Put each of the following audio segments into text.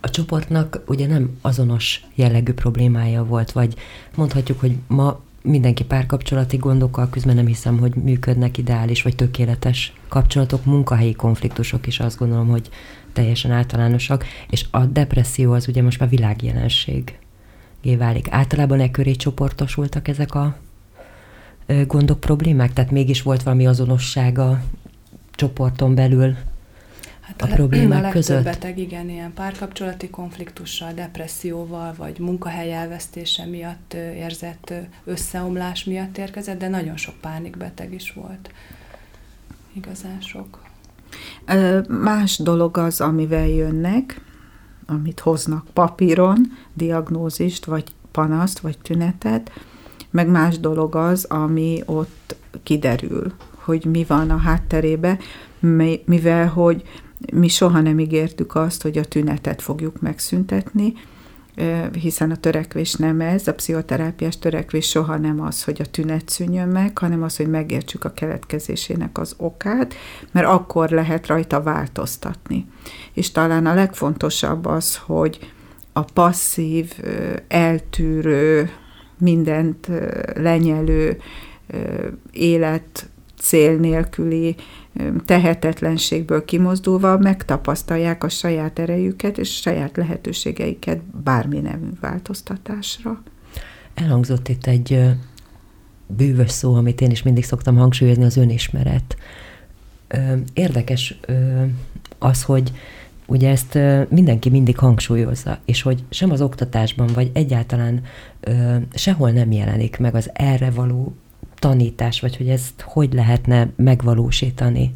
A csoportnak ugye nem azonos jellegű problémája volt, vagy mondhatjuk, hogy ma mindenki párkapcsolati gondokkal küzd, mert nem hiszem, hogy működnek ideális vagy tökéletes kapcsolatok, munkahelyi konfliktusok is azt gondolom, hogy teljesen általánosak, és a depresszió az ugye most már világjelenség válik. Általában köré csoportosultak ezek a gondok, problémák? Tehát mégis volt valami azonosság a csoporton belül a problémák között? A legtöbb beteg igen, ilyen párkapcsolati konfliktussal, depresszióval, vagy munkahely elvesztése miatt érzett összeomlás miatt érkezett, de nagyon sok pánikbeteg is volt. Igazán sok. Más dolog az, amivel jönnek, amit hoznak papíron, diagnózist, vagy panaszt, vagy tünetet, meg más dolog az, ami ott kiderül, hogy mi van a hátterébe, mivel hogy mi soha nem ígértük azt, hogy a tünetet fogjuk megszüntetni, hiszen a törekvés nem ez, a pszichoterápiás törekvés soha nem az, hogy a tünet szűnjön meg, hanem az, hogy megértsük a keletkezésének az okát, mert akkor lehet rajta változtatni. És talán a legfontosabb az, hogy a passzív, eltűrő, mindent lenyelő, élet cél nélküli tehetetlenségből kimozdulva megtapasztalják a saját erejüket és a saját lehetőségeiket bármi nemű változtatásra. Elhangzott itt egy bűvös szó, amit én is mindig szoktam hangsúlyozni, az önismeret. Érdekes az, hogy ugye ezt mindenki mindig hangsúlyozza, és hogy sem az oktatásban, vagy egyáltalán sehol nem jelenik meg az erre való tanítás, vagy hogy ezt hogy lehetne megvalósítani?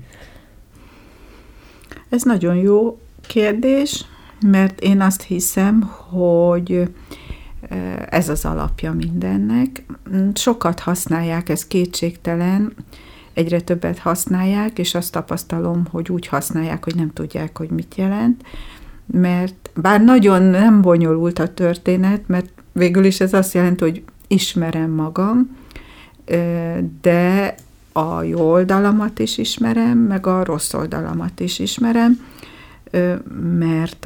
Ez nagyon jó kérdés, mert én azt hiszem, hogy ez az alapja mindennek. Sokat használják, ez kétségtelen, egyre többet használják, és azt tapasztalom, hogy úgy használják, hogy nem tudják, hogy mit jelent, mert bár nagyon nem bonyolult a történet, mert végül is ez azt jelenti, hogy ismerem magam, de a jó oldalamat is ismerem, meg a rossz oldalamat is ismerem, mert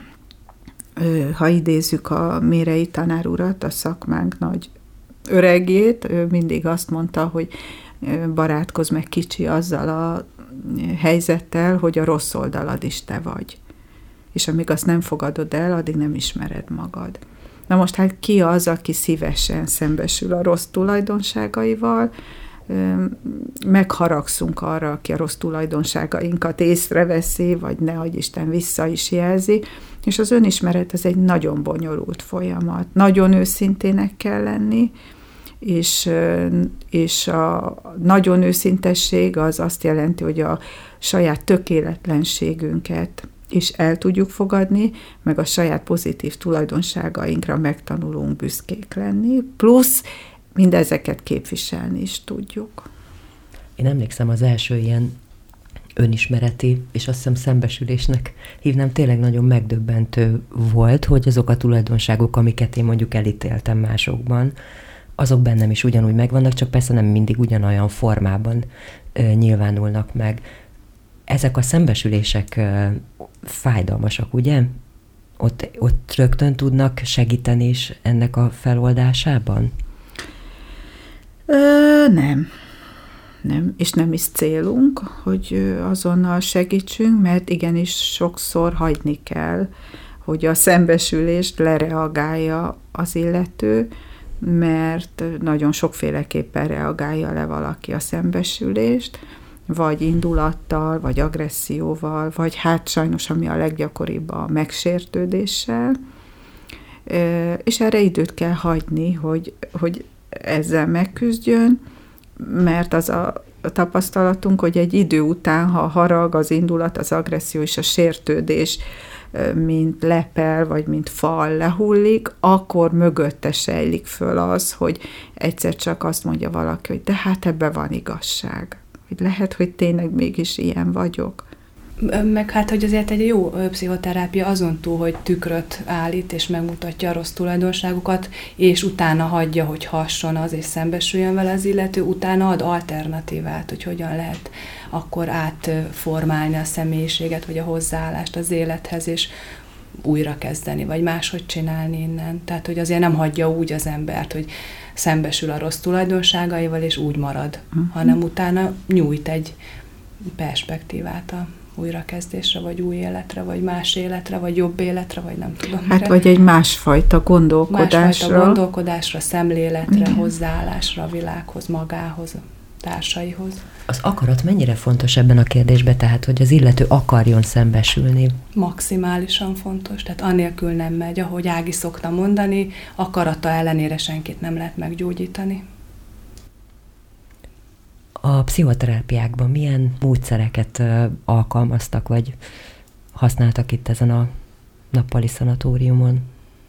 ha idézzük a Mérei tanár urat, a szakmánk nagy öregjét, ő mindig azt mondta, hogy barátkozz meg kicsi azzal a helyzettel, hogy a rossz oldalad is te vagy. És amíg azt nem fogadod el, addig nem ismered magad. Na most hát ki az, aki szívesen szembesül a rossz tulajdonságaival, megharagszunk arra, aki a rossz tulajdonságainkat észreveszi, vagy nehogy Isten vissza is jelzi, és az önismeret ez egy nagyon bonyolult folyamat. Nagyon őszintének kell lenni, és a nagyon őszintesség az azt jelenti, hogy a saját tökéletlenségünket is el tudjuk fogadni, meg a saját pozitív tulajdonságainkra megtanulunk büszkék lenni, plusz mindezeket képviselni is tudjuk. Én emlékszem az első ilyen önismereti, és azt hiszem szembesülésnek hívnám, tényleg nagyon megdöbbentő volt, hogy azok a tulajdonságok, amiket én mondjuk elítéltem másokban, azok bennem is ugyanúgy megvannak, csak persze nem mindig ugyanolyan formában nyilvánulnak meg. Ezek a szembesülések fájdalmasak, ugye? Ott rögtön tudnak segíteni is ennek a feloldásában? Nem. Nem, és nem is célunk, hogy azonnal segítsünk, mert igenis sokszor hagyni kell, hogy a szembesülést lereagálja az illető, mert nagyon sokféleképpen reagálja le valaki a szembesülést, vagy indulattal, vagy agresszióval, vagy hát sajnos, ami a leggyakoribb, a megsértődéssel, és erre időt kell hagyni, hogy ezzel megküzdjön, mert az a tapasztalatunk, hogy egy idő után, ha a harag, az indulat, az agresszió és a sértődés mint lepel, vagy mint fal lehullik, akkor mögötte sejlik föl az, hogy egyszer csak azt mondja valaki, hogy de hát ebben van igazság. Hogy lehet, hogy tényleg mégis ilyen vagyok. Meg hát, hogy azért egy jó pszichoterápia azon túl, hogy tükröt állít, és megmutatja a rossz tulajdonságokat, és utána hagyja, hogy hasson az, és szembesüljön vele az illető, utána ad alternatívát, hogy hogyan lehet akkor átformálni a személyiséget, vagy a hozzáállást az élethez, és újra kezdeni, vagy máshogy csinálni innen. Tehát, hogy azért nem hagyja úgy az embert, hogy szembesül a rossz tulajdonságaival, és úgy marad, hanem utána nyújt egy perspektívát a újrakezdésre, vagy új életre, vagy más életre, vagy jobb életre, vagy nem tudom mire. Hát, vagy egy másfajta gondolkodásra. Másfajta gondolkodásra, szemléletre, hozzáállásra a világhoz, magához, a társaihoz. Az akarat mennyire fontos ebben a kérdésben, tehát, hogy az illető akarjon szembesülni? Maximálisan fontos, tehát anélkül nem megy, ahogy Ági szokta mondani, akarata ellenére senkit nem lehet meggyógyítani. A pszichoterápiákban milyen módszereket alkalmaztak, vagy használtak itt ezen a nappali szanatóriumon?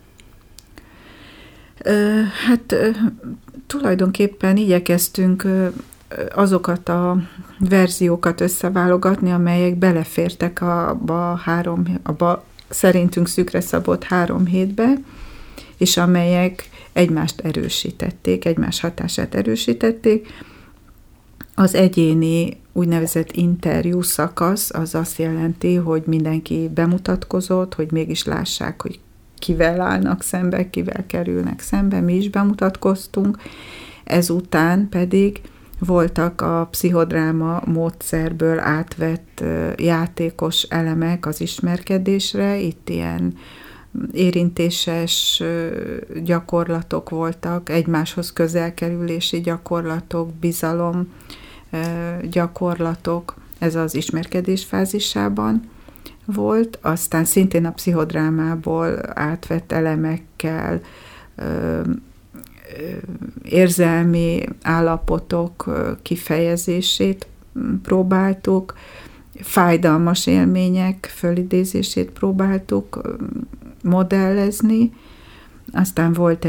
Hát tulajdonképpen igyekeztünk azokat a verziókat összeválogatni, amelyek belefértek abba szerintünk szűkre szabott 3 hétbe, és amelyek egymást erősítették, egymás hatását erősítették. Az egyéni úgynevezett interjú szakasz az azt jelenti, hogy mindenki bemutatkozott, hogy mégis lássák, hogy kivel állnak szembe, kivel kerülnek szembe, mi is bemutatkoztunk. Ezután pedig voltak a pszichodráma módszerből átvett játékos elemek az ismerkedésre, itt ilyen érintéses gyakorlatok voltak, egymáshoz közelkerülési gyakorlatok, bizalom gyakorlatok, ez az ismerkedés fázisában volt, aztán szintén a pszichodrámából átvett elemekkel érzelmi állapotok kifejezését próbáltuk, fájdalmas élmények fölidézését próbáltuk modellezni, aztán volt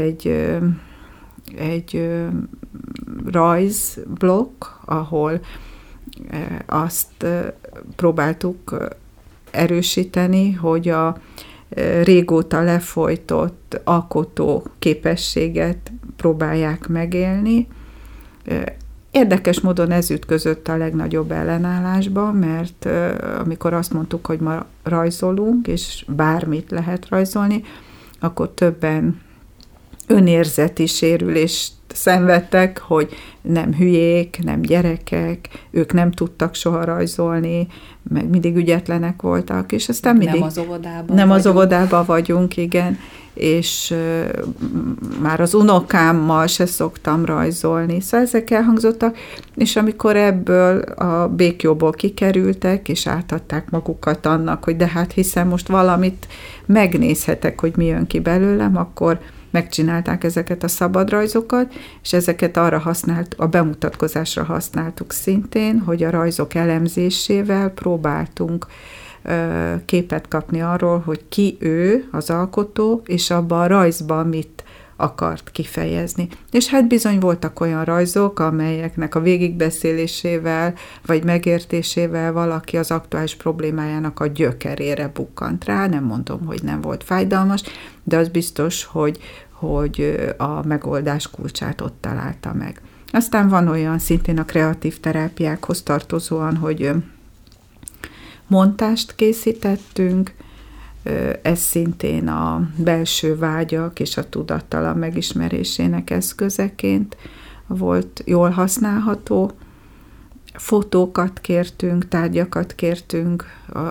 egy rajzblokk, ahol azt próbáltuk erősíteni, hogy a régóta lefolytott alkotó képességet próbálják megélni. Érdekes módon ez ütközött a legnagyobb ellenállásba, mert amikor azt mondtuk, hogy ma rajzolunk, és bármit lehet rajzolni, akkor többen önérzeti sérülést szenvedtek, hogy nem hülyék, nem gyerekek, ők nem tudtak soha rajzolni, meg mindig ügyetlenek voltak, és aztán mindig... Nem az óvodában vagyunk, igen, és már az unokámmal se szoktam rajzolni. Szóval ezek elhangzottak, és amikor ebből a békjóból kikerültek, és átadták magukat annak, hogy de hát hiszen most valamit megnézhetek, hogy mi jön ki belőlem, akkor megcsinálták ezeket a szabadrajzokat, és ezeket arra a bemutatkozásra használtuk szintén, hogy a rajzok elemzésével próbáltunk képet kapni arról, hogy ki ő, az alkotó, és abban a rajzban mit akart kifejezni. És hát bizony voltak olyan rajzok, amelyeknek a végigbeszélésével, vagy megértésével valaki az aktuális problémájának a gyökerére bukkant rá. Nem mondom, hogy nem volt fájdalmas, de az biztos, hogy a megoldás kulcsát ott találta meg. Aztán van olyan szintén a kreatív terápiákhoz tartozóan, hogy montást készítettünk, ez szintén a belső vágyak és a tudattalan megismerésének eszközeként volt jól használható. Fotókat kértünk, tárgyakat kértünk,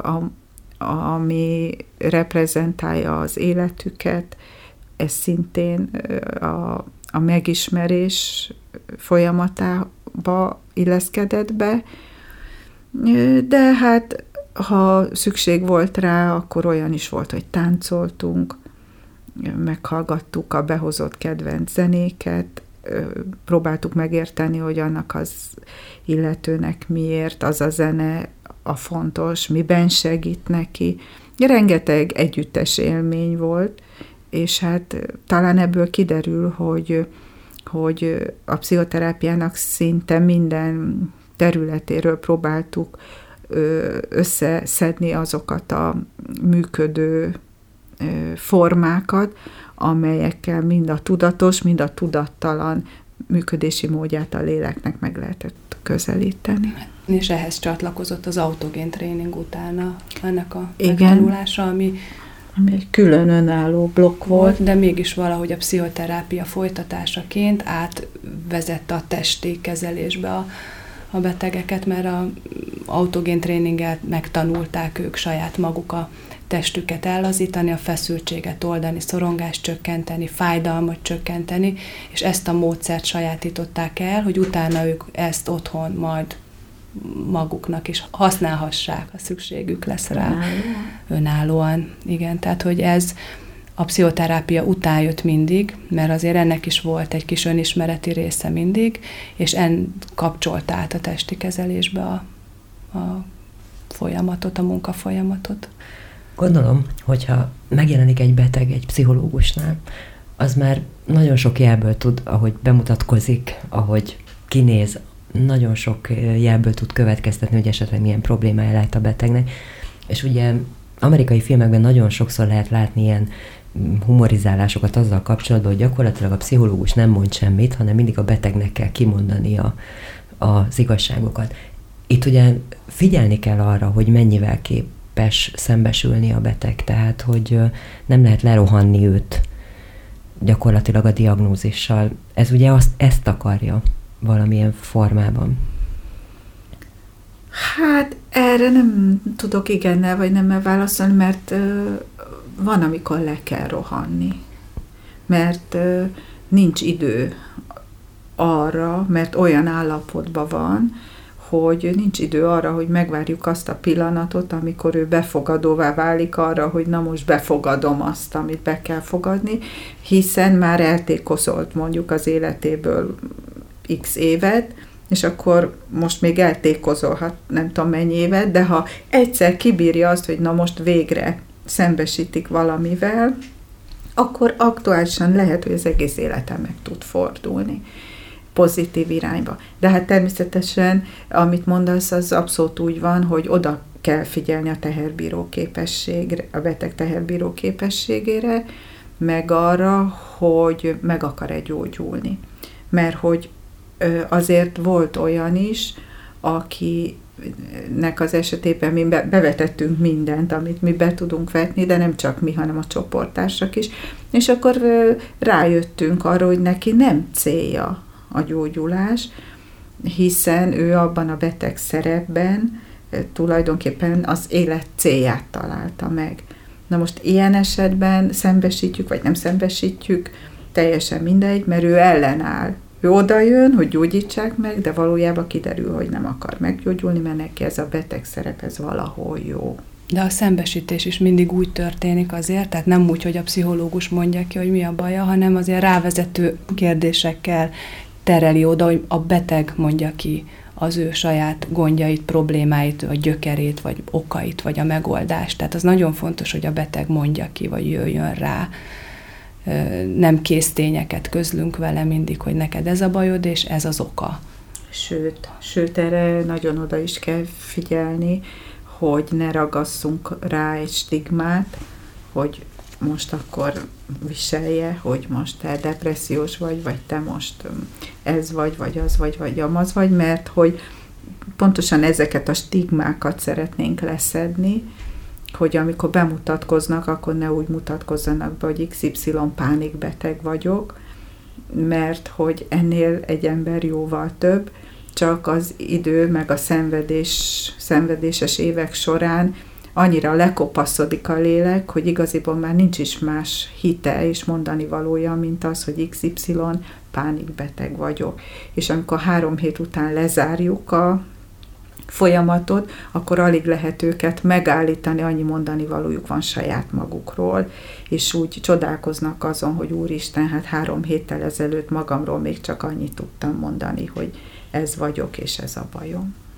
ami reprezentálja az életüket, ez szintén a megismerés folyamatába illeszkedett be, de hát ha szükség volt rá, akkor olyan is volt, hogy táncoltunk, meghallgattuk a behozott kedvenc zenéket, próbáltuk megérteni, hogy annak az illetőnek miért az a zene a fontos, miben segít neki. Rengeteg együttes élmény volt, és hát talán ebből kiderül, hogy a pszichoterápiának szinte minden területéről próbáltuk összeszedni azokat a működő formákat, amelyekkel mind a tudatos, mind a tudattalan működési módját a léleknek meg lehetett közelíteni. És ehhez csatlakozott az autogén tréning utána ennek a megtanulása, ami Ami egy külön önálló blokk volt. De mégis valahogy a pszichoterápia folytatásaként átvezette a testi kezelésbe a betegeket, mert az autogén tréninggel megtanulták ők saját maguk a testüket ellazítani, a feszültséget oldani, szorongást csökkenteni, fájdalmat csökkenteni, és ezt a módszert sajátították el, hogy utána ők ezt otthon majd maguknak is használhassák, ha szükségük lesz rá. Önállóan. Igen, tehát hogy ez a pszichoterápia után jött mindig, mert azért ennek is volt egy kis önismereti része mindig, és kapcsolta át a testi kezelésbe a folyamatot, a munkafolyamatot. Gondolom, hogyha megjelenik egy beteg egy pszichológusnál, az már nagyon sok jelből tud, ahogy bemutatkozik, ahogy kinéz, nagyon sok jelből tud következtetni, hogy esetleg milyen problémája lehet a betegnek. És ugye amerikai filmekben nagyon sokszor lehet látni ilyen humorizálásokat azzal kapcsolatban, hogy gyakorlatilag a pszichológus nem mond semmit, hanem mindig a betegnek kell kimondani az igazságokat. Itt ugye figyelni kell arra, hogy mennyivel képes szembesülni a beteg, tehát hogy nem lehet lerohanni őt gyakorlatilag a diagnózissal. Ez ugye ezt akarja valamilyen formában. Hát erre nem tudok igennel vagy nemmel válaszolni, mert van, amikor le kell rohanni. Mert nincs idő arra, mert olyan állapotban van, hogy nincs idő arra, hogy megvárjuk azt a pillanatot, amikor ő befogadóvá válik arra, hogy na most befogadom azt, amit be kell fogadni, hiszen már eltékozolt mondjuk az életéből x évet, és akkor most még eltékozolhat nem tudom mennyi évet, de ha egyszer kibírja azt, hogy na most végre szembesítik valamivel, akkor aktuálisan lehet, hogy az egész életen meg tud fordulni pozitív irányba. De hát természetesen, amit mondasz, az abszolút úgy van, hogy oda kell figyelni a teherbíró képességre, a beteg teherbíró képességére, meg arra, hogy meg akar-e gyógyulni. Mert hogy azért volt olyan is, akinek az esetében mi bevetettünk mindent, amit mi be tudunk vetni, de nem csak mi, hanem a csoporttársak is. És akkor rájöttünk arra, hogy neki nem célja a gyógyulás, hiszen ő abban a beteg szerepben tulajdonképpen az élet célját találta meg. Na most ilyen esetben szembesítjük, vagy nem szembesítjük, teljesen mindegy, mert ő ellenáll. Ő oda jön, hogy gyógyítsák meg, de valójában kiderül, hogy nem akar meggyógyulni, mert neki ez a beteg szerep, ez valahol jó. De a szembesítés is mindig úgy történik azért, tehát nem úgy, hogy a pszichológus mondja ki, hogy mi a baja, hanem azért rávezető kérdésekkel tereli oda, hogy a beteg mondja ki az ő saját gondjait, problémáit, vagy gyökerét, vagy okait, vagy a megoldást. Tehát az nagyon fontos, hogy a beteg mondja ki, vagy jöjjön rá. Nem késztényeket közlünk vele mindig, hogy neked ez a bajod, és ez az oka. Sőt, erre nagyon oda is kell figyelni, hogy ne ragasszunk rá egy stigmát, hogy most akkor viselje, hogy most te depressziós vagy te most ez vagy az vagy amaz vagy, mert hogy pontosan ezeket a stigmákat szeretnénk leszedni, hogy amikor bemutatkoznak, akkor ne úgy mutatkozzanak be, hogy XY pánikbeteg vagyok, mert hogy ennél egy ember jóval több, csak az idő meg a szenvedéses évek során annyira lekopaszodik a lélek, hogy igaziból már nincs is más hite és mondani valója, mint az, hogy XY pánikbeteg vagyok. És amikor 3 hét után lezárjuk a folyamatot, akkor alig lehet őket megállítani, annyi mondani valójuk van saját magukról, és úgy csodálkoznak azon, hogy úristen, hát 3 héttel ezelőtt magamról még csak annyit tudtam mondani, hogy ez vagyok, és ez a bajom.